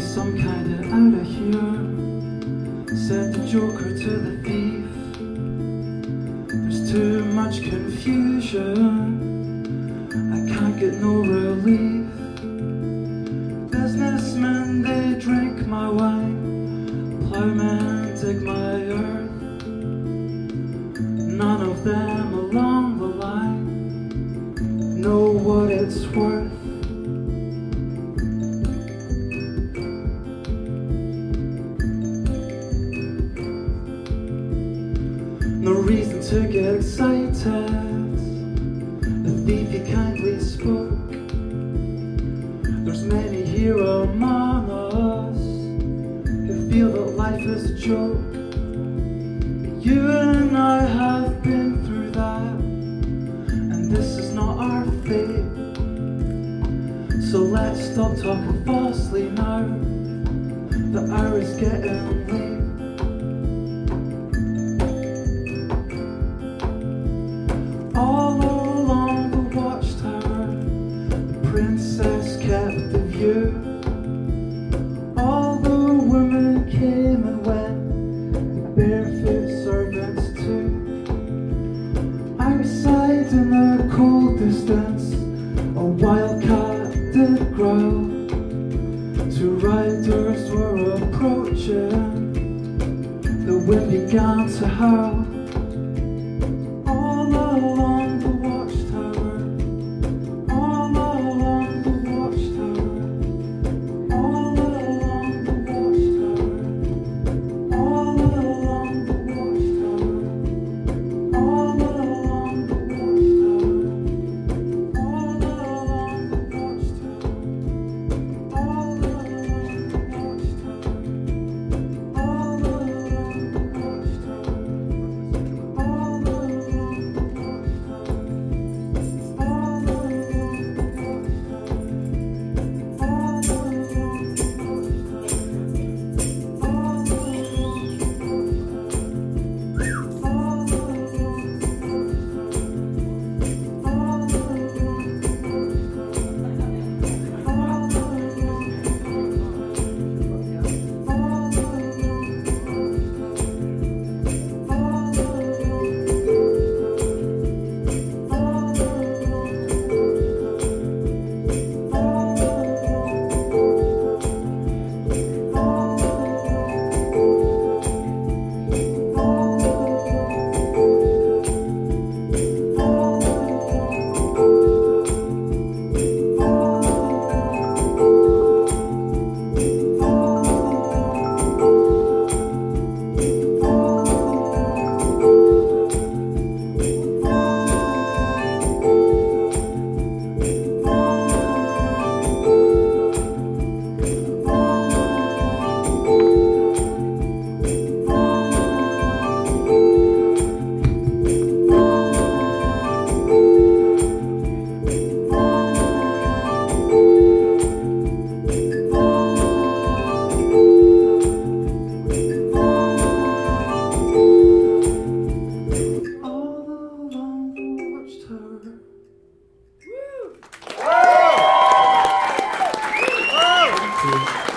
guess I'm kinda out of here, said the joker to the thief. There's too much confusion, I can't get no relief. Businessmen, they drink my wine, plowmen dig my earth. None of them along the line know what it's worth. No reason to get excited, the thief he kindly spoke. There's many here among us who feel that life is a joke. You and I have been through that, and this is not our fate. So let's stop talking falsely now, the hour is getting late. All along the watchtower, the princess kept the view. All the women came and went, the barefoot servants too. Outside in the cold distance, a wildcat did growl. Two riders were approaching, the wind began to howl. All along the watchtower, all along the watchtower, all along the watchtower, all along the watchtower, all along the watchtower, all along the watchtower, all along the watchtower, all along the watchtower. Woo!